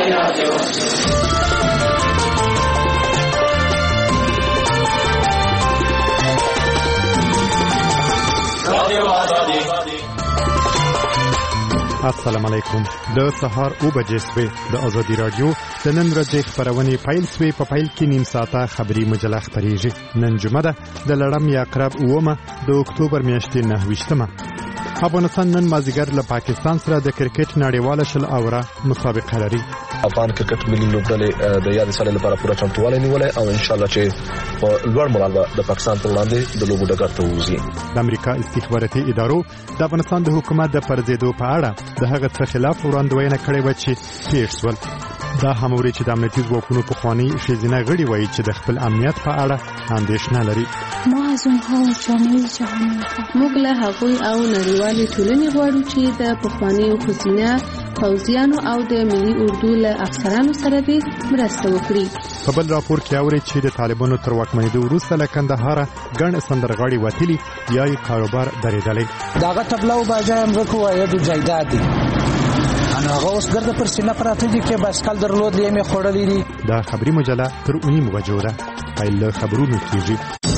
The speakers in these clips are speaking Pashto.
السلام علیکم. د سهار او بجې سوي د ازادي رادیو د نن ورځې خبرونه پیل سوي. په پیل کې نیم ساعته خبري مجله خبريږي. نن جمعه ده د لړم یا قرب اومه د اکتوبر میاشتې 9 افغانستان نن مازیګر له پاکستان سره د کرکټ نړیواله شل اوره مسابقه لري. افغان کرکټ ملي لوبډلې د یاد سالي لپاره پوره چمتووالی نیولې او ان شاء الله چې په لوړ مورال د پاکستان پر وړاندې د لوبو ډګر ته وځي. د امریکا استخباراتي ادارو د افغانستان د حکومت د پرځېدو په اړه د هغه څه خلاف وړاندوینه کړې و چې پیښ شول. دا هم ورې چې د امنیتي ځواکونو په خواني شیزینه غړي وایي چې د خپل امنیت په اړه اندېښنه لري. ما از اونها جامعه جهانی موږ له هغوی او نړیوالې ټولنې غواړو چې د پخوانیو ښځینه پوځیانو او د ملي اردو له افسرانو سره دې مرسته وکړي. په بل راپور کې اوري چې د طالبانو تر واکمنېدو وروسته له کندهار ګڼ سندرغاړي وتلي یا یې کاروبار درېدلی. داغه تبلاو باجه امرکو وایدو جایداد دي. انا غوس ګرځ پر سینه پراته دي کې باسکل درلود یې می خړلې دي. دا خبري مجله تر 9 بجو ده. پیل خبرونه کیږي.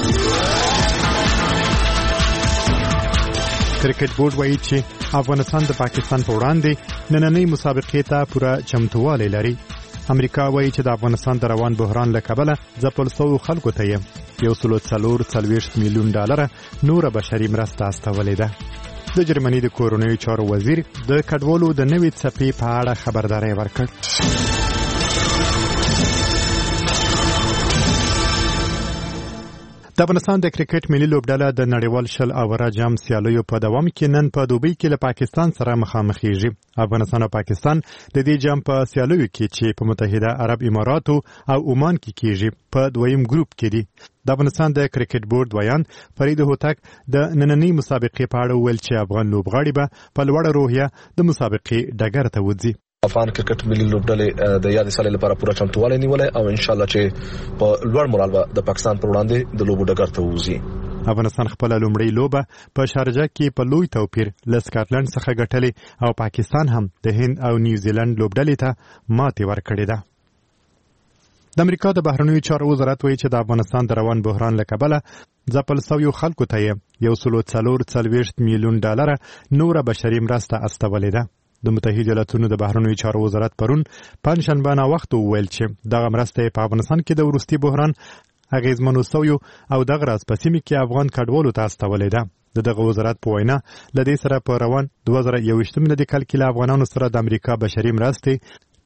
کرکټ بورډ وایي چې افغانستان د پاکستان په وړاندې نننۍ مسابقې ته پوره چمتووالی لري. امریکا وایي چې د افغانستان د روان بحران له کبله ځپل شویو خلکو ته یې $140 میلیون نوره بشري مرسته استولې ده. د جرمني د کورونیو چارو وزیر د کډوالو د نوې څپې په اړه خبرداری ورکړ. د افغانستان د کرکټ ملي لوبډله د نړیوال شل اوره جام سیالیو په دوام کې نن په دوبۍ کې له پاکستان سره مخامخېږي. افغانستان او پاکستان د دې جام په سیالیو کې چې په متحده عرب اماراتو او عمان کې کېږي په دویم ګروپ کې دي. د افغانستان د کرکټ بورډ ویان فرید هوتک د نننۍ مسابقې په اړه ویل چې افغان لوبغاړي به په لوړه روحیه د مسابقې ډګر ته وځي. افغان کرکټ ملي لوبډلې د یاد سالي لپاره پوره چمتووالی نیولې او ان شاء الله چې په لوړ مورال د پاکستان پر وړاندې د لوبو ډګر ته وځي. افغانستان خپل لومړی لوبه په شارجه کې په لوی توپیر له سکاټلند څخه ګټلې او پاکستان هم د هند او نیوزیلند لوبډلې ته ماتې ورکړې ده. د امریکا د بهرنیو چارو وزارت وایي چې د افغانستان د روان بحران له کبله ځپل شویو خلکو ته یې $140 میلیون نوره بشري مرسته استولې ده. د متحده ایالاتونو د بهرنیو چارو وزارت پرون پنځشنبه ناوخته وویل چې دغه مرسته په افغانستان کې د وروستي بحران اغیزمنو شویو او دغه راز په سیمه کې افغان کډوالو ته استولې ده. دغه وزارت په وینا ل دې سره په روان 2021 میلادي کال کې له افغانانو سره د امریکا بشري مرستې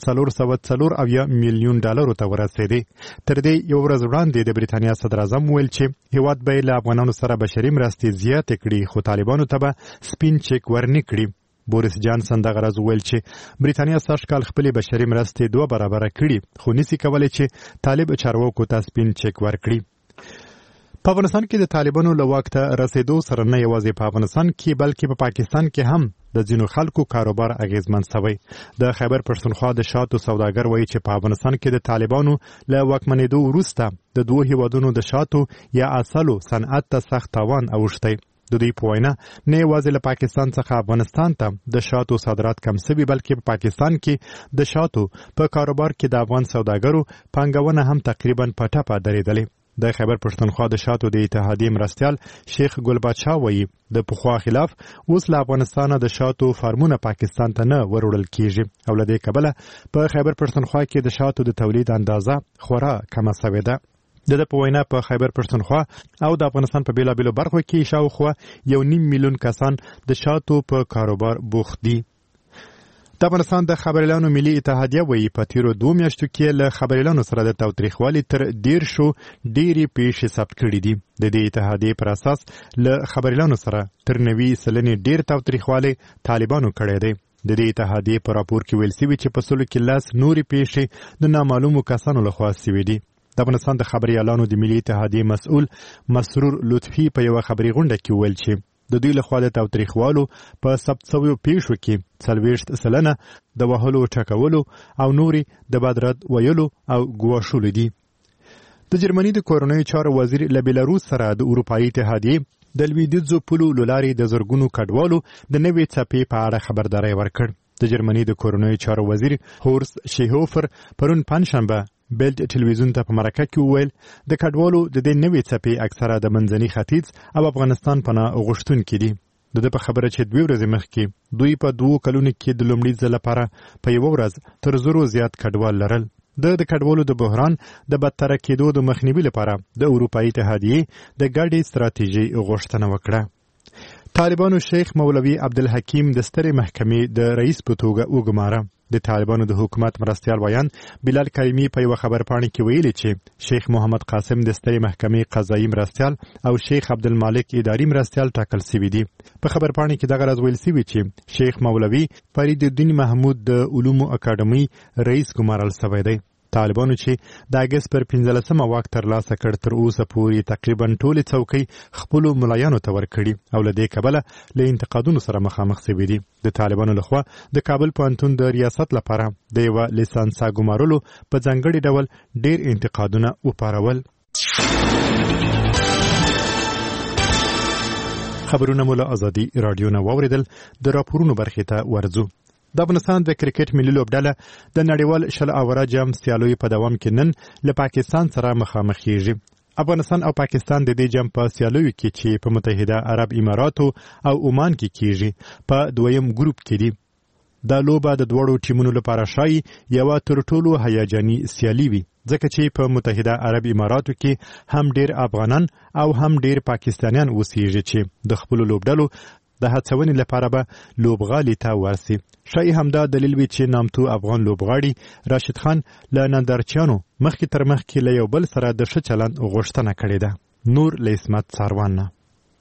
$440 میلیون ته ورسېدې. تر دې یو ورځ وړاندې د بریتانیا صدر اعظم ویل چې هیواد به له افغانانو سره بشري مرستې زیاتې کړي خو طالبانو ته به سپین چک ورنه کړي. بوریس جانسن دغه راز ویل چې بریتانیا سږ کال خپل بشري مرستې 2 برابر کړي خو نسی کولای چې طالب چارواکو ته سپین چک ورکړي. په افغانستان کې د طالبانو له واک ته رسیدو سره نه یوازې په افغانستان کې بلکې په پاکستان کې هم د ځینو خلکو کاروبار اغیزمن شوی. د خیبر پښتونخوا د شاتو سوداګر وایي چې په افغانستان کې د طالبانو له واکمنېدو وروسته د دوه هیوادونو د شاتو یا اصلو صنعت ته سخت تاوان اوښتی. د دوی په وینا نه یوازې له پاکستان څخه افغانستان ته د شاتو صادرات کم شوي بلکې په پاکستان کې د شاتو په کاروبار کې د افغان سوداګرو پانګونه هم تقریبا په ټپه درېدلې. د خیبر پښتونخوا د شاتو د اتحادیې مرستیال شیخ ګل بادشاه وایي د پخوا خلاف اوس له افغانستانه د شاتو فارمونه پاکستان ته نه وروړل کیږي او له دې کبله په خیبر پښتونخوا کې د شاتو د تولید اندازه خورا کمه شوې ده. د په وینا په خیبر پښتونخوا او د افغانستان په بیلابیلو برخو کې شاوخوا 1.5 میلیون کسان د شاتو په کاروبار بوخت دي. د افغانستان د خبریالانو ملي اتحادیه وایي په تیرو 2 میاشتو کې له خبریالانو سره د تاوتریخوالي تر 10 ډېری پیښې ثبت کړي دي. د دې اتحادیې پر اساس له خبریالانو سره تر 90% ډېر تاوتریخوالي طالبانو کړی دی. د دې اتحادیې په راپور کې ویل شوي چې په سلو کې 10 نورې پیښې د نامعلومو کسانو لخوا شوي دي. د افغانستان د خبریالانو د ملي اتحادیې مسؤل مسرور لطفي په یو خبري غونډه کې ویل چې د دوی لخوا د تاوتریخوالو په ثبت شویو پیښو کې 40% د وهلو ټکولو او نوري د بدرد ویلو او ګواښلو دي. د جرمني د کورونیو چارو وزیر له بیلاروس سره د اروپایي اتحادیې د لویدیځو پولو لارې د زرګونو کډوالو د نوې څپې په اړه خبرداری ورکړ. د جرمني د کورنیو چارو وزیر هورست شیهوفر پرون پنځشنبه بیلډ ټلویزیون ته په مرکه کې وویل د کډوالو د دې نوې څپې اکثره د منځني ختیځ او افغانستان پناه غوښتونکي دي. د په خبره چې 2 ورځې مخکې دوی په 2 کلونو کې د لومړي ځل لپاره په یو ورځ تر 0 زیات کډوال لرل. د کډوالو د بحران د بدتر کېدو د مخنیوي لپاره د اروپایي اتحادیې د ګډې ستراتیژي غوښتنه وکړه. طالبانو شیخ مولوي عبدالحکیم د سترې محکمې د رئیس په توګه وګماره. د طالبانو د حکومت مرستیال ویان بلال کریمی په یو خبرپاڼه کې ویلي چې شیخ محمد قاسم د سترې محکمې قضایي مرستیال او شیخ عبدالمالک اداري مرستیال ټاکل شوي دي. په خبرپاڼه کې دغه راز ویل شوی چې شیخ مولوي فرید الدین محمود د علومو اکاډمي رئیس ګمارل شوی دی. طالبانو چې د اگست پر 15مه واک ترلاسه کړ تر اوسه پورې تقریبا ټولې څوکۍ خپلو ملایانو ته ورکړي او له دې کبله له انتقادونو سره مخامخ شوي دي. د طالبانو لخوا د کابل پوهنتون د ریاست لپاره د یوه لیسانسا ګمارلو په ځانګړي ډول ډېر انتقادونه وپارول. خبرونه مو له ازادي راډیو نه واورېدل. د راپورونو برخې ته ورځو. د افغانستان د کرکټ ملي لوبډله د نړیوال شل اوره جام سیالیو په دوام کې نن له پاکستان سره مخامخ کیږي. افغانستان او پاکستان د دې جام په سیالیو کې چې په متحده عرب اماراتو او عمان کې کیږي په دویم ګروپ کې دي. دا لوبه د دوړو ټیمونو لپاره شایي یوه تر ټولو هیجاني سیالي وي ځکه چې په متحده عرب اماراتو کې هم ډیر افغانان او هم ډیر پاکستانیان اوسېږي چې د خپلو لوبډلو د هڅونې لپاره به لوبغالي ته ورسي. شایي همدا دلیل وي چې نامتو افغان لوبغاړي راشد خان له نندارچیانو مخکې تر مخکې له یو بل سره د ښه چلند غوښتنه کړې ده. نور له اسمت څاروان نه.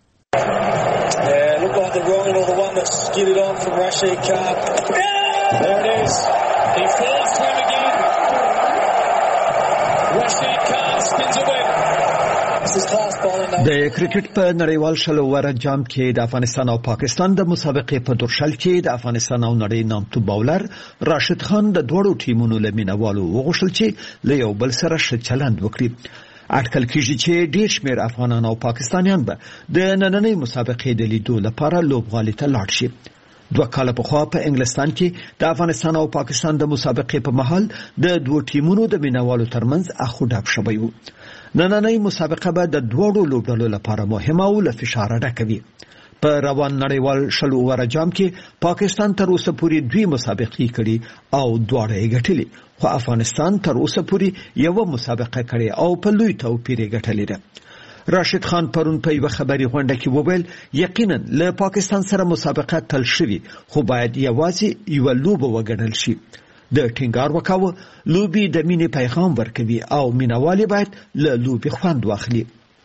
د کرکټ په نړیوال شل اوره جام کې د افغانستان او پاکستان د مسابقې په درشل کې د افغانستان او نړۍ نامتو باولر راشد خان د دوړو ټیمونو له مینوالو وغوښتل چې له یو بل سره ښه چلند وکړي. اټکل کېږي چې ډېر شمېر افغانان او پاکستانیان به د نننۍ مسابقې د لیدو لپاره لوبغالي ته لاړ شي. 2 کاله پخوا په انګلستان کې د افغانستان او پاکستان د مسابقې په مهال د 2 ټیمونو د مینوالو ترمنځ اخو ډب شوی و. نننۍ مسابقه به د 2 لوبډلو لپاره مهمه او له فشار ډکه وي. په روان نړیوال شل اوره جام کې پاکستان تر اوسه پورې 2 مسابقې کړي او 2 یې ګټلې، خو افغانستان تر اوسه پورې یو مسابقه کړي او په لوی توپیر یې ګټلې ده. راشد خان پرون په یو خبري غونډه کې وویل یقینا له پاکستان سره مسابقه تل شوي خو باید یوازې یو لوبه وګڼل شي. د ټینګار وکاوه لوبي د مینې پیغام ورکوي او مینوالي باید له لوبي خوند واخلي.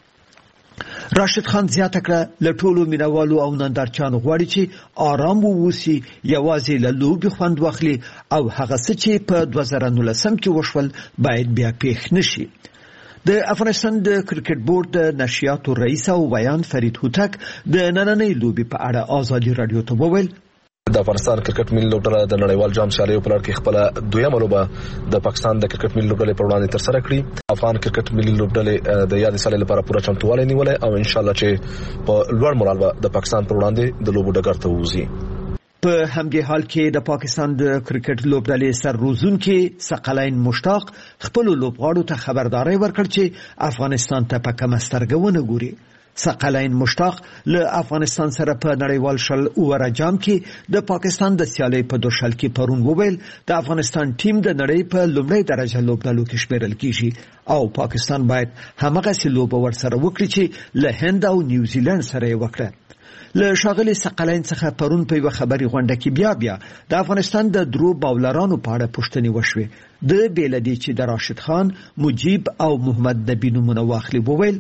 راشد خان زیاته کړه له ټولو مینوالو او نندارچیانو غواړي چې آرام ووسي، یوازې له لوبي خوند واخلي او هغه څه چې په 2019 کې وشول باید بیا پیښ نشي. د افغانستان د کرکټ بورډ د نشریاتو رئیس او ویان فرید هوتک د نننۍ لوبي په اړه ازادي رادیو ته وویل د افغانستان کرکټ ملي لوبډله د نړیوال جام سیالیو په لړ کې خپل دویمه لوبه د پاکستان د کرکټ ملي لوبډلې پر وړاندې ترسره کړې. افغان کرکټ ملي لوبډلې د یاد سالې لپاره پوره چمتووالی نیولای او ان شاء الله چې په لوړ مورال به د پاکستان پر وړاندې د لوبو ډګر ته وځي. په همدې حال کې د پاکستان د کرکټ لوبډلې سر روزونکي ثقلین مشتاق خپل لوبغاړو ته خبرداري ورکړ چې افغانستان ته په کومه سترګه ونه ګوري. ثقلین مشتاق له افغانستان سره په نړیوال شل اوره جام کې د پاکستان د سیالۍ په درشل کې پرون وویل د افغانستان ټیم د نړۍ په لومړۍ درجه لوبډلو کې شمیرل کیږي او پاکستان باید همغه سي لوبه ورسره وکړي چې له هند او نیوزیلند سره یې وکړه. له شاغلي ثقلین څخه پرون په یو خبري غونډه کې بیا د افغانستان د درو باولرانو په اړه پوښتنې وشوې. د بیلدي چې د راشد خان، مجیب او محمد نبی نومونه واخلي وویل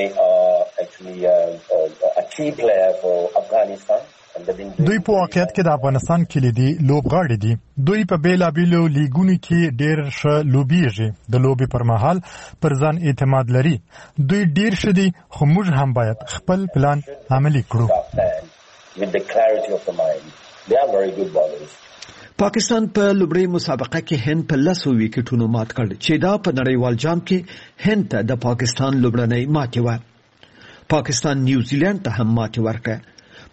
دوی په واقعیت کې د افغانستان کلیدي لوبغاړي دي. دوی په بیلابیلو لیګونو کې ډېر ښه لوبیږي. د لوبي پر مهال پر ځان اعتماد لري. دوی ډېر ښه دي خو موږ هم باید خپل پلان عملي کړو. پاکستان په لومړۍ مسابقه کې هند په 10 وکټونو مات کړ چې دا په نړیوال جام کې هند ته د پاکستان لومړنۍ ماتې و. پاکستان نیوزیلند ته هم ماتې ورکړه.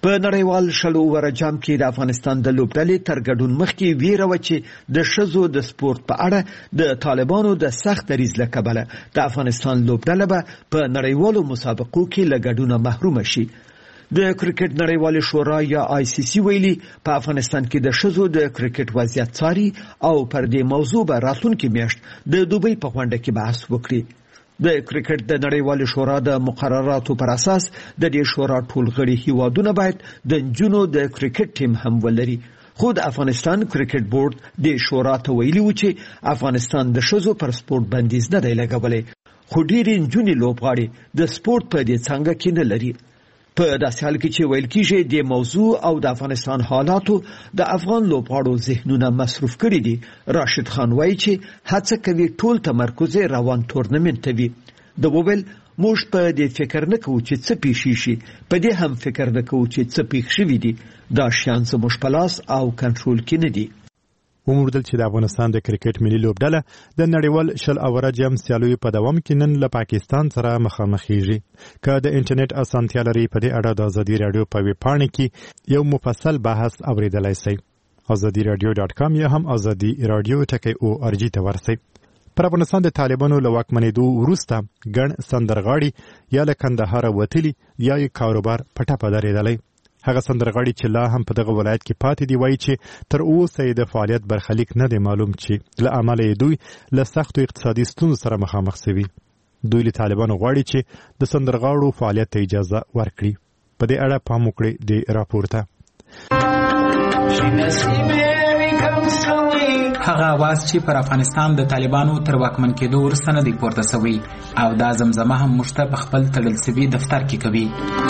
په نړیوال شلو اوره جام کې د افغانستان د لوبډلې تر ګډون مخکې ویره وه چې د ښځو د سپورت په اړه د طالبانو د سخت دریځ له کبله د افغانستان لوبډله به په نړیوالو مسابقو کې له ګډونه محرومه شي. د کرکټ نړیوالې شورا یا ICC ویلي په افغانستان کې د ښځو د کرکټ وضعیت څاري او پر دې موضوع به راتلونکې میاشت د دوبۍ په غونډه کې بحث وکړي. د کرکټ د نړیوالې شورا د مقرراتو پر اساس د دې شورا ټول غړي هیوادونه باید د نجونو د کرکټ ټیم هم ولري. خو د افغانستان کرکټ بورډ د شورا ته ویلي و چې افغانستان د ښځو پر سپورت بندیز نه دی لګولی، خو ډېرې نجونې لوبغاړې د سپورت په دې څانګه کې نه لري. په داسې حال کې چې ویل کېږي د موضوع او د افغانستان حالاتو د افغان لوبغاړو ذهنونه مصروف کړي دي، راشد خان وایي چې هڅه کوي ټول تمرکز روان تورنمنت ته وي. د وویل موږ په دې فکر نه کوو چې څه پیښ شي، په دې هم فکر نه کوو چې څه پیښ شوي دي، دا شیان زموږ په لاس او کنټرول کې نه دي. وموندل چې د افغانستان د کرکټ ملي لوبډله د نړیوال شل اوره جام سیالیو په دوام کې نن له پاکستان سره مخامخېږي. که د انټرنیټ اسانتیا لري په دې اړه د ازادي راډیو په ویبپاڼه کې یو مفصل بحث اوریدلای شئ. azadiiradio.com یا هم azadiiradio.org ته ورسئ. پر افغانستان د طالبانو له واکمنېدو وروسته ګڼ سندرغاړي یا له کندهار وتلي یا یې کاروبار په ټپه درېدلی. هغه سندرغاړي چې لا هم په دغه ولایت کې پاتې دي وایي چې تر اوسه یې د فعالیت برخلیک نه دی معلوم چې له امله یې دوی له سختو اقتصادي ستونزو سره مخامخ شوي. دوی له طالبانو غواړي چې د سندرغاړو فعالیت ته اجازه ورکړي. په دې اړه پام وکړئ د راپور ته. هغه आवाज چې پر افغانستان د طالبانو تر واکمن کېدو وروسته نه دی پورته شوی او دا زمزمه هم موږ ته په خپل تړل شوي دفتر کې کوي.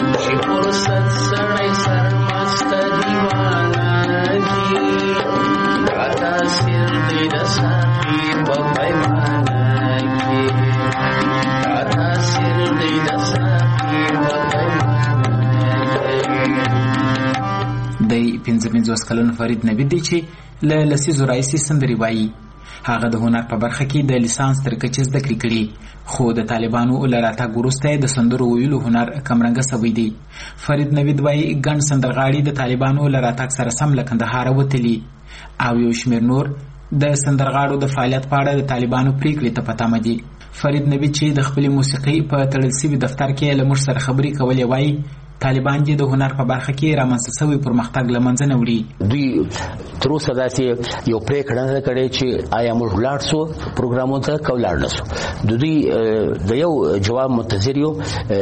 د 55 کلن فرید نوید دی چې له لسیزو راهیسې سندرې وایي. هغه د هنر په برخه کې د لیسانس تر کچې زده کړې کړي، خو د طالبانو له راتګ وروسته د سندرو ویلو هنر کمرنګه شوی دی. فرید نوید وایي ګڼ سندرغاړي د طالبانو له راتګ سره سم له کندهاره وتلي او یو شمېر نور د سندرغاړو د فعالیت په اړه د طالبانو پریکړې ته په تمه دي. فرید نوید چې د خپلې موسیقۍ په تړل شوي دفتر کې له موږ سره خبرې کولې وایي طالبان چې د هنر په برخه کې رامنځته شوی پرمختګ له منځه نه وړي. دوی تر اوسه داسې یو پریکړه نه کړې چې آیا موږ ولاړ شو پروګرامونو ته که ولاړ نه شو. د دوی د یو جواب منتظر یو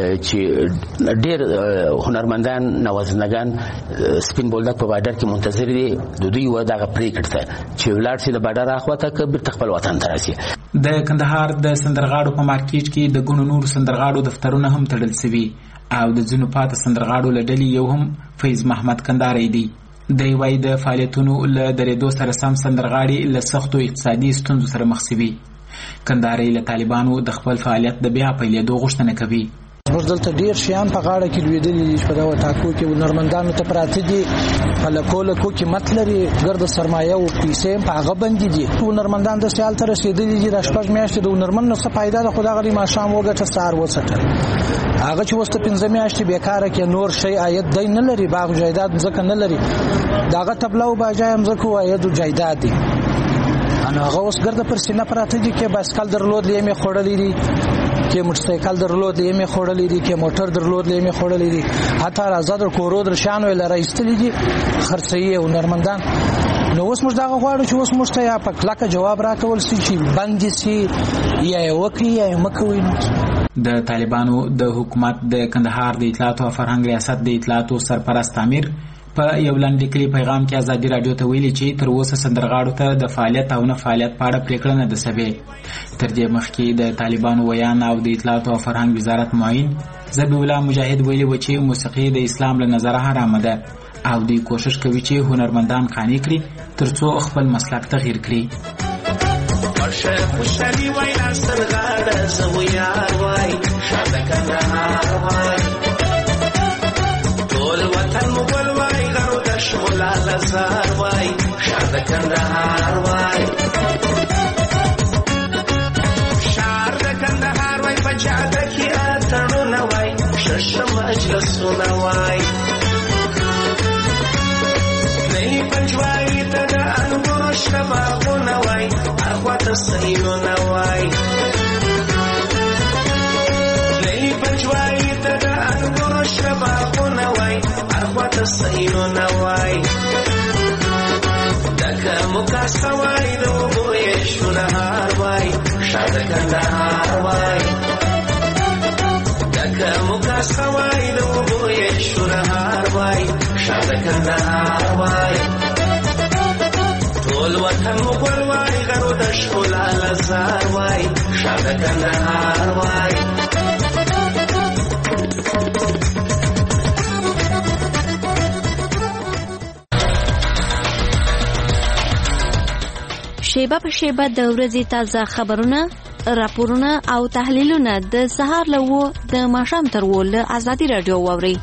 چې ډېر هنرمندان نوازنګان سپین بولدک په بارډر کې منتظر دي. د دوی و دغه پریکړه ته چې ولاړ شي د بارډر اخواته که بیرته خپل وطن ته راشي. د کندهار د سندرغاړو په مارکیټ کې د ګڼو نورو سندرغاړو دفترونه هم تړل شوي او د ځینو پاته سندرغاړو له ډلې یو هم فیض محمد کندهاری دی. دی وایي د فعالیتونو له درېدو سره سم سندرغاړي له سختو اقتصادي ستونزو سره مخ شوي. کندهاری له طالبانو د خپل فعالیت د بیا پیلېدو غوښتنه کوي. موږ دلته ډیر شیان په غاړه کې لویدلي دي چې په دغه ټاکو کې هنرمندانو ته پراته دي، په لکو قیمت لري، ګرد سرمایه او پیسې په هغه باندې دي. هنرمندان د سیال ته رسېدلي دي. د شپږ میاشتې د هنرمند نه څه فایده ده، خو دغه د ماښام وګټه سهار وڅټل. هغه چې اوس ته 15 میاشتې بیکاره کې نور شی عاید دی نه لري، باغ جایداد ځکه نه لري. دغه تبله او باجای هم ځکه عاید او جایداد دی. هغه اوس ګرد پر سینه پراته دي کې بایسکل درلود یې مې خوړلې دي، کې موټرسایکل درلود یې مې خوړلې دي، کې موټر درلود یې مې خوړلې دي، حتی راځه در کورو در شانو یې لره ایستلې دي خرڅوي هنرمندان. نو اوس موږ دغه غواړو چې اوس موږ ته یا په کلکه جواب راکول شي چې بندي سي یا یې وکړي یا یې مه کوي. د طالبانو د حکومت د کندهار د اطلاعاتو او فرهنګ ریاست د اطلاعاتو سرپرست امیر په یو لاندې کلی پیغام کې ازادي راډیو ته ویلي چې تر اوسه سندرغاړو ته د فعالیت او نه فعالیت په اړه پریکړه نه ده شوې. تر دې مخکې د طالبانو ویان او د اطلاعاتو او فرهنګ وزارت معین ذبیح الله مجاهد ویلي و چې موسیقي د اسلام له نظره حرامه ده او دوی کوشش کوي چې هنرمندان قانع کړي ترڅو خپل مسلک تغییر کړي. خوشحالي وای سندرغاړه زه یار وای شاده کندهار وای ټول وطن مغول وای غرو د شغل لزار وای شاده کندهار وای شار د کندهار وای په جاده کې اتڼونه وای شش مجلسونه وای اخواته سینو نوای لیلی پنجوایی ته د انګورو شباغونه وای اخواته سینو نوای دکه مکا سوای د اوبو یې شونهار وای شاده کندهار وای دکه مکا سوای د اوبو یې شونهار وای شاده کندهار وای ټول وطن مغول وای غرو د ښکلا لزار وای شاده کندهار وای شیبه په شیبه د ورځې تازه خبرونه، راپورونه او تحلیلونه د سهار له 9 د ماښام تر 10 له ازادي رادیو واورئ.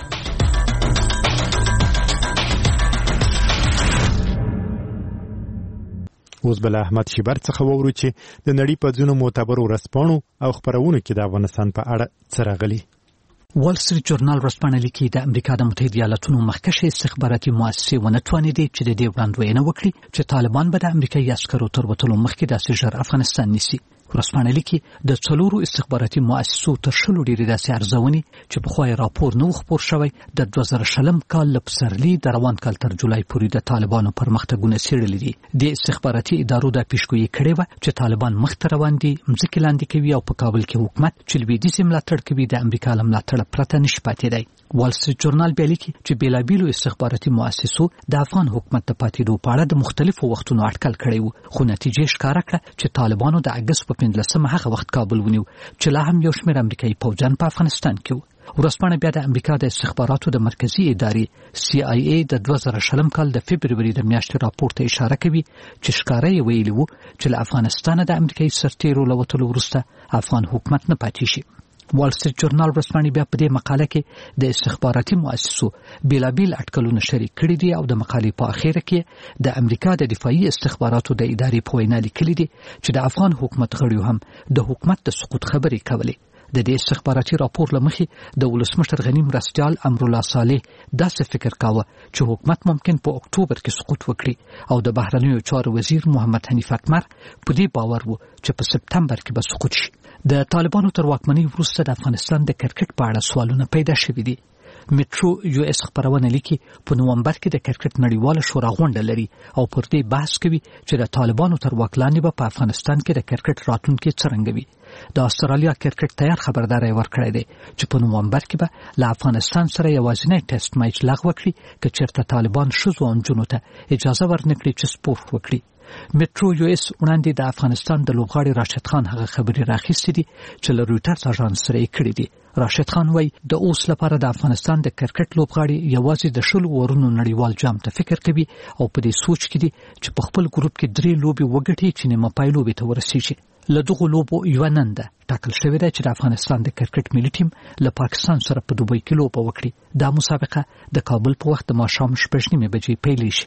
اوس بل احمد شیبر څخه وورو چې د نړۍ په ځینو معتبرو ورځپاڼو او خبرونو کې د افغانستان په اړه څه راغلي. وال سټریټ جورنال ورځپاڼه لیکي د امریکا د متحده ایالاتونو مخکښې استخباراتي مؤسسې ونه توانېدې چې د دې وړاندوینه وکړي چې طالبان به د امریکایي عسکرو تر وتلو مخکې داسې ژر افغانستان نیسي. ورځپاڼه لیکي د 4 استخباراتي مؤسسو تر 10 ډېرې داسې ارزونې چې پخوا یې راپور نه و خپور شوی د 2000 کال له پسرلي د روان کال تر جولای پورې د طالبانو پرمختګونه څېړلي دي. د استخباراتي ادارو دا پیشګویي کړې وه چې طالبان مخته روان دي، مځکې لاندې کوي او په کابل کې حکومت چې لویدیځ ملاتړ کوي د امریکا له ملاتړه پرته نشي پاتې دی. وال سټریټ جورنال بیا لیکي چې بیلابیلو استخباراتي مؤسسو د افغان حکومت د پاتېدو په اړه د مختلفو وختونو اټکل کړی و، خو نتیجې ښکاره کړه چې طالبانو د اګست په 15 هغه وخت کابل ونیو چې لا هم یو شمېر امریکایي پوځیان په افغانستان کې وو. ورځپاڼه بیا د امریکا د استخباراتو د مرکزي ادارې CIA د 2000 کال د فبروري د میاشتې راپور ته اشاره کوي چې ښکاره یې ویلي وو چې له افغانستانه د امریکایي سرتیرو له وتلو وروسته افغان حکومت نه پاتې شي. وال سټریټ جورنال ورځپاڼه بیا په دې مقاله کې د استخباراتي مؤسسو بیلابیل اټکلونه شریک کړي دي او د مقالې په اخره کې د امریکا د دفاعي استخباراتو د ادارې په وینا لیکلي دي چې د افغان حکومت غړیو هم د حکومت د سقوط خبرې کولې. د دې استخباراتي راپور لمخې د ولسمشر غنی مرستیال امرالله صالح داسې فکر کاوه چې حکومت ممکن په اکتوبر کې سقوط وکړي او د بهرنیو چارو وزیر محمد حنیف اکمر په دې باور و چې په سپتمبر کې به سقوط شي. د طالبانو تر واکمنۍ وروسته د افغانستان د کرکټ په اړه سوالونه پیدا شوي دي. میټرو US خبرونه لیکي په نومبر کې د کرکټ نړیواله شورا غونډه لري او پر دې بحث کوي چې د طالبانو تر واک لاندې به په افغانستان کې د کرکټ راتلونکي څرنګه وي. د استرالیا کرکټ تیار خبرداري ورکړی دی چې په نومبر کې به له افغانستان سره یوازینی ټیسټ میچ لغوه کړي که چېرته طالبان ښځو او نجونو ته اجازه ورنکړي چې سپورت وکړي. میټرو US وړاندې د افغانستان د لوبغاړي راشد خان هغه خبرې راخیستې دي چې له رویټرز اژانس سره یې کړې دي. راشد خان وایي د اوس لپاره د افغانستان د کرکټ لوبغاړي یوازې د 10 اورونو نړیوال جام ته فکر کوي او په دې سوچ کې دي چې په خپل ګروپ کې 3 لوبې وګټي چې نیمه پای لوبې ته ورسیږي. له دغو لوبو یوه نن ده ټاکل شوې ده چې د افغانستان د کرکټ ملي ټیم له پاکستان سره په دوبۍ کې لوبه وکړي. دا مسابقه د کابل په وخت د ماښام 6:30 بجې پیل شي.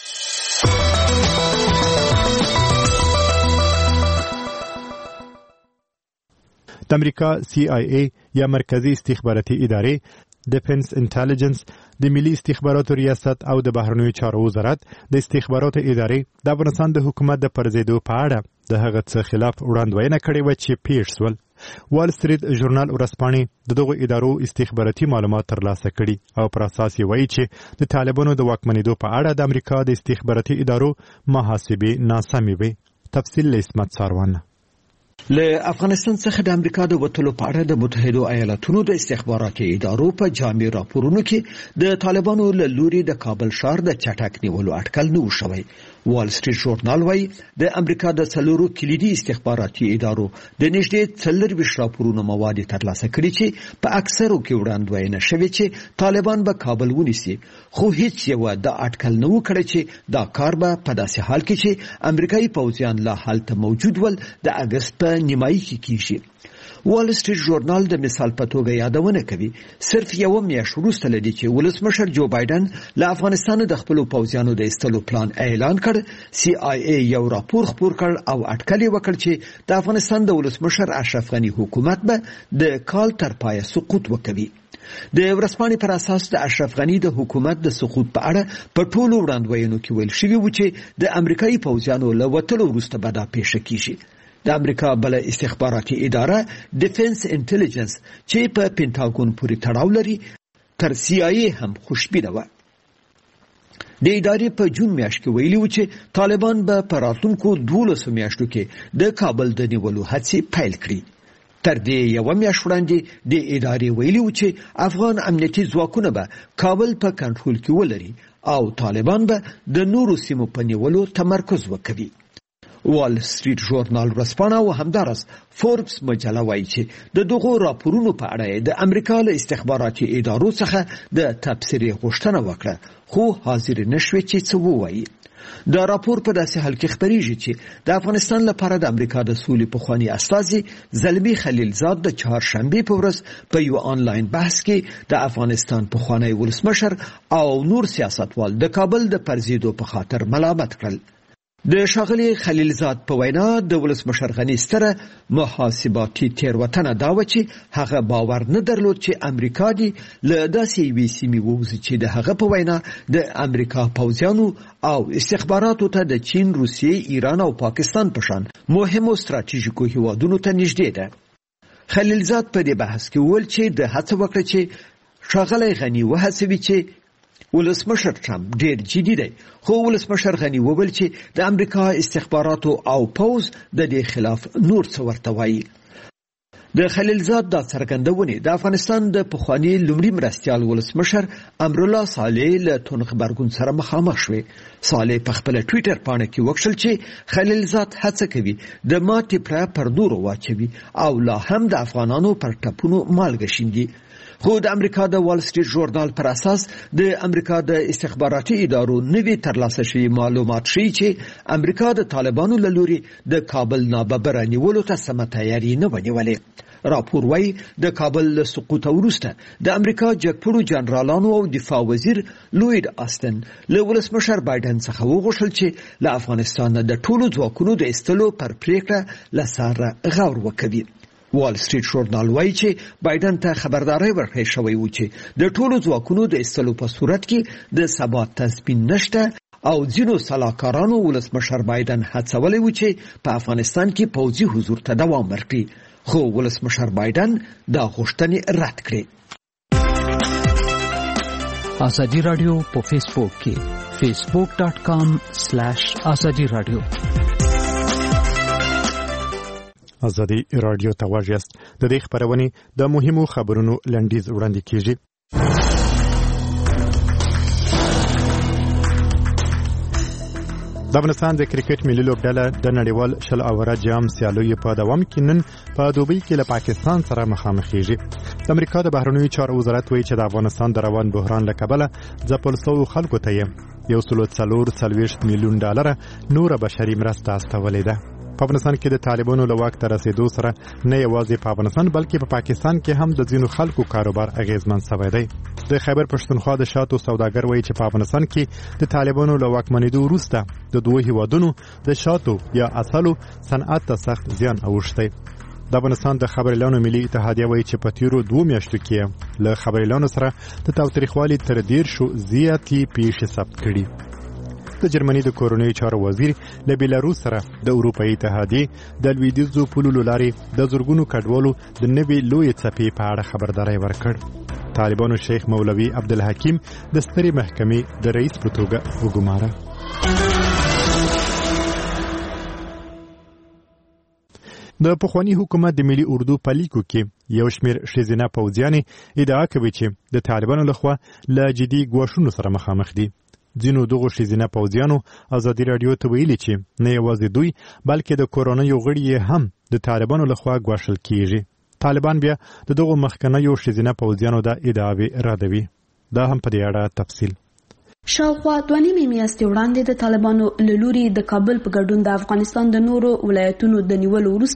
د امریکا CIA یا مرکزی استخباراتي ادارې ډیفنس انټيليجنس د ملي استخباراتو ریاست او د بهرنیو چارو وزارت د استخباراتو ادارې د افغانستان د حکومت د پرځېدو په اړه د هغه څه خلاف وړاندوینه کړې و چې پیښ شول. وال سټریټ ژورنال ورځپاڼې دغه ادارو استخباراتي معلومات ترلاسه کړي او پر اساس یې وایي چې د طالبانو د واکمنېدو په اړه د امریکا د استخباراتي ادارو محاسبې ناسمې وي. تفصیل له اسمت ساروان. له افغانستان څخه د امریکا د وټلو په اړه د متحده ایالاتونو د استخباراتي ادارو په جامع راپورونو کې د طالبانو له لوري د کابل ښار د چټک نیولو اټکل نه وشوي. وال سټریټ ژورنال وايي د امریکا د 4 کلیدي استخباراتي ادارو د نږدې 40 راپورونو مواد ترلاسه کړي چې په اکثرو کې وړاندوینه شوې چې طالبان به کابل ونیسي، خو هیڅ یو د اټکل نه وکړي چې دا کار به په داسې حال کې چې امریکایي پوځیان لا هلته موجود ول د اګست په نیمایي کې کیږي. وال سټریټ ژورنال د مثال په توګه یادونه کوي صرف یو میاشت وروسته لدی چې ولسمشر جو بایدن له افغانستان د خپل پوځیانو د ایستلو پلان اعلان کړ. CIA یو راپور خپور کړ او اټکل وکړ چې د افغانستان د ولسمشر اشرف غنی حکومت به د کال تر پایه سقوط وکړي. د ورځپاڼې پر اساس د اشرف غنی د حکومت د سقوط په اړه په ټولو وړاندوینو کې ویل شوي و چې د امریکایي پوځیانو له وتلو وروسته به دا پیښه کیږي. د امریکا بل استخباراتي اداره ډیفنس انټيليجنس چې په پینټاګون پورې تړاو لري تر CIA هم خوشبینه و. د ادارې په جون میاشت کې ویلي و چې طالبان به په راتلونکو 12 میاشتو کې د کابل د نیولو هڅې پیل کړي. تر دې یو میاشت وړاندې د ادارې ویلي و چې افغان امنیتي ځواکونه به کابل په کنټرول کې ولري او طالبان به د نورو سیمو په نیولو تمرکز وکړي. وال سټریټ ژورنال ورځپاڼه او همدارس فوربس مجله وایي چې د دغو راپورونو په اړه د امریکا له استخباراتي ادارو څخه د تبصرې غوښتنه وکړه خو حاضر نشوي چې څه ووایي. دا راپور په داسې حال کې خبرېږي چې د افغانستان لپاره د امریکا د سولې پخوانی استازي زلمي خلیلزاد د چهارشنبه په ورځ په یو آنلاین بحث کې د افغانستان پخوانی ولسمشر او نور سیاستوال د کابل د پرځېدو په خاطر ملامت کړل. د ښاغلي خلیلزاد په وینا د ولسمشر غني ستره محاسباتي تېروتنه دا و چې هغه باور نه درلود چې امریکا دی له داسې یوې سیمې ووځي چې د هغه په وینا د امریکا پوځیانو او استخباراتو ته د چین، روسیې، ایران او پاکستان په شان مهمو ستراتیژیکو هیوادونو ته نږدې ده. خلیلزاد په دې بحث کې وویل چې د هڅه وکړه چې ښاغلی غني وهڅوي چې ولسمشر ټرمپ ډېر جدي دی، خو ولسمشر غني وویل چې د امریکا استخباراتو او پوز د دې خلاف نور څه ورته وایي. د خلیلزاد دا څرګندونې د افغانستان د پخوانی لومړي مرستیال ولسمشر امرالله صالح له تون خبرګون سره مخامخ شوې. صالح په خپل ټویټر پاڼه کې وکړل چې خلیلزاد هڅه کوي د ماتې پرې پر دور واچوي او لا هم د افغانانو پر ټپونو مالګه شیندي. خو د امریکا د وال سټریټ ژورنال پر اساس د امریکا د استخباراتي ادارو نوي ترلاسه شوي معلومات ښیي چې امریکا د طالبانو له لوري د کابل ناببره نیولو ته سمه تیاري نه ونیولې. راپور وایي د کابل له سقوط وروسته د امریکا جګپوړو جنرالانو او دفاع وزیر لوید آستن له ولسمشر بایدن څخه وغوښتل چې له افغانستان د ټولو ځواکونو د ایستلو پر پریکړه له سره غور وکړي. وال سټریټ ژورنال وایي چې بایدن ته خبرداري ورکړې شوې و چې د ټولو ځواکونو د ایستلو په صورت کې د ثبات تضمین نشته او ځینو سلاکارانو ولسمشر بایدن هڅولی و چې په افغانستان کې پوځي حضور ته دوام ورکړي، خو ولسمشر بایدن دا غوښتنې رد کړې. ازادي رادیو په فیسبوک کې facebook.com/ازادي رادیو. ازادي رادیو ته واجست د دې خبرونه د مهمو خبرونو لنډیز وړاندې کیږي. د افغانستان د کرکټ ملي لوبډله د نړیوال شل اوره جام سیالیو په دوام کې نن په دوبۍ کې له پاکستان سره مخامخ کیږي. د امریکا د بهرنیو چارو وزارت وایي چې د افغانستان د روان بحران له کبله ځپل شوو خلکو ته $140 میلیون نور بشري مرسته استولې ده. په افغانستان کې د طالبانو له واک ته رسیدو سره نه یوازې په افغانستان بلکې په پاکستان کې هم د ځینو خلکو کاروبار اغیزمن شوی دی. د خیبر پښتونخوا د شاتو سوداګر وایي چې په افغانستان کې د طالبانو له واکمنېدو وروسته د دوه هیوادونو د شاتو یا اصلو صنعت ته سخت زیان اوښتی. د افغانستان د خبریالانو ملي اتحادیه وایي چې په تیرو 2 میاشتو کې له خبریالانو سره د تاوتریخوالي تر 10 زیاتې پیښې ثبت کړي. د جرمني د کورونی چارو وزیر له بیلاروس سره د اروپאי اتحادیې د لویدیځو پولو لارې د زورګونو کډوالو د نوې لوی څپې په اړه خبرداري ورکړ. طالبانو شیخ مولوی عبدالحکیم د سترې محکمې د رئیس په توګه وګماره. د پخوانی حکومت د ملي اردو پالیکو کې یو شمېر ښځینه پوځیانې ادعا کوي چې د طالبانو لخوا له جدي ګواښونو سره مخامخ دي. ځینو دغو ښځینه پوځیانو ازادي رادیو ته ویلي چې نه یوازې دوی بلکې د کورنیو غړي هم د طالبانو لخوا ګواښل کیږي. طالبان بیا د دغو مخکنیو ښځینه پوځیانو د ادعاوې ردوي. دا هم په دې اړه تفصیل. شاوخوا 2.5 میاشتې وړاندې د طالبانو له لوري د کابل په ګډون د افغانستان د نورو ولایتونو د نیولو وروسته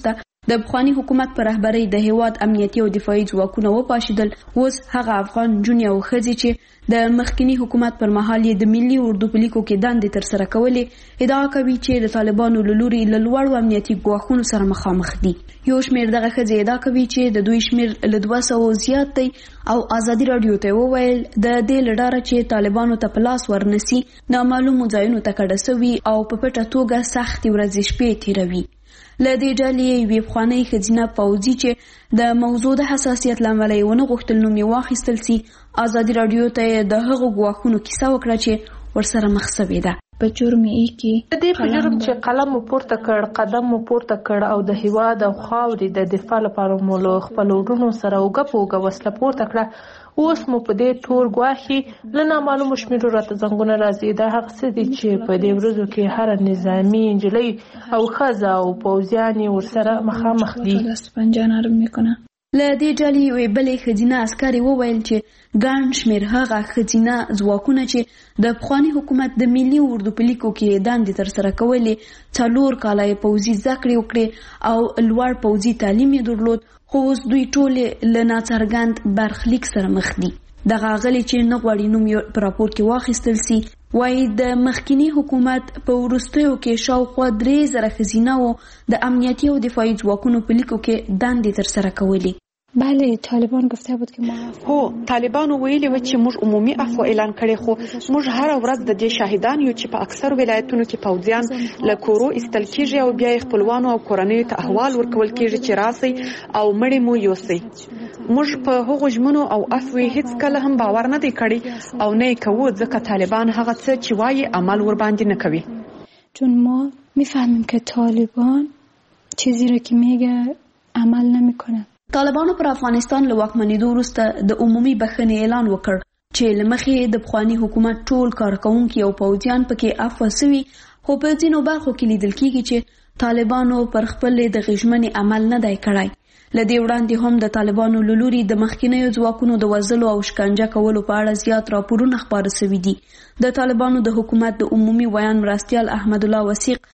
د پخوانی حکومت پر رهبرۍ د هیواد امنیتي او دفاعي ځواکونه وپاشیدل. اوس هغه افغان نجونې او ښځې چې د مخکنی حکومت پر مهال یې د ملي اردو په لیکو کې دندې ترسره کولې ادعا کوي چې د طالبانو له لوري له لوړو امنیتي ګواښونو سره مخامخ دي. یو شمېر دغه ښځې ادعا کوي چې د دوی شمېر له 200 زیات دی او ازادي راډیو ته وویل د دې له ډاره چې طالبانو ته په لاس ورنسي نامعلومو ځایونو ته کډه سوي او په پټه توګه سختې ورځې شپې تېروي. له دې ډلې یوې پخوانۍ ښځینه پوځي چې د موضوع د حساسیت له امله یې ونه غوښتل نوم یې واخیستل سي ازادي راډیو ته د هغو ګواښونو کیسه وکړه چې ورسره مخ سوې ده. په جرم یې کې د دې په جرم چې قلم مو پورته کړ، قدم مو پورته کړ او د هیواد او خاورې د دفاع لپاره مو له خپل ورونو سره اوږه په اوږه وسله پورته کړه، اوس مو په دې تور ګواښي له نامعلومو شمېرو راته زنګونه راځي. دا هغه څه دي چې په دې ورځو کې هره نظامي نجلۍ او ښځه او پوځیان یې ورسره مخامخ دي. پنجه نرم میکنه. له دې ډلې یوې بلې ښځینه عسکرې وویل چې ګڼ شمېر هغه ښځینه ځواکونه چې د پخواني حکومت د ملي اردو په لیکو کې دندې ترسره کولې 4 کاله یې پوځي زده کړې وکړې او لوړ پوځي تعلیم یې درلود، خو اوس دوی ټولې له ناڅرګند برخلیک سره مخ دي. دغه غلې چې نه غواړي نوم یې په راپور کې واخیستل سي وایي د مخکني حکومت په وروستیو کې شاوخوا 3000 ښځینه و د امنیتي او دفاعي ځواکونو په لیکو کې دندې ترسره کولې. بله طالبان گفته بود که ما هو طالبان ویلي و چې موږ عمومي عفو اعلان کړی، خو موږ هر ورځ د دې شاهدان یو چې په اکثر ولایتونو کې پوځیان له کورو ایستل کیږي او بیا خپلوانو او کورنیو ته احوال ورکول کیږي چې راسي او مړی مو یوسي. موږ په هغو ژمنو او عفو هیڅ کله هم باور نه دی کړی او نه کوو ځکه طالبان هغه څه چې وایي عمل ور باندې نه کوي. چون ما میفهمیم که طالبان چیزی را که میگه عمل نمیکنه. طالبانو پر افغانستان له واکمنېدو وروسته د عمومي بخښنې اعلان وکړ چې له مخې د پخواني حکومت ټول کارکوونکي او پوځیان پکې عفو سوي، خو په ځینو برخو کې لیدل کېږي چې طالبانو پر خپلې د غیژمنې عمل نه دی کړی. له دې وړاندې هم د طالبانو له لوري د مخکینیو ځواکونو د وژلو او شکنجه کولو په اړه زیات راپورونه خپاره سوي دي. د طالبانو د حکومت د عمومي ویان مرستیال احمد الله وثیق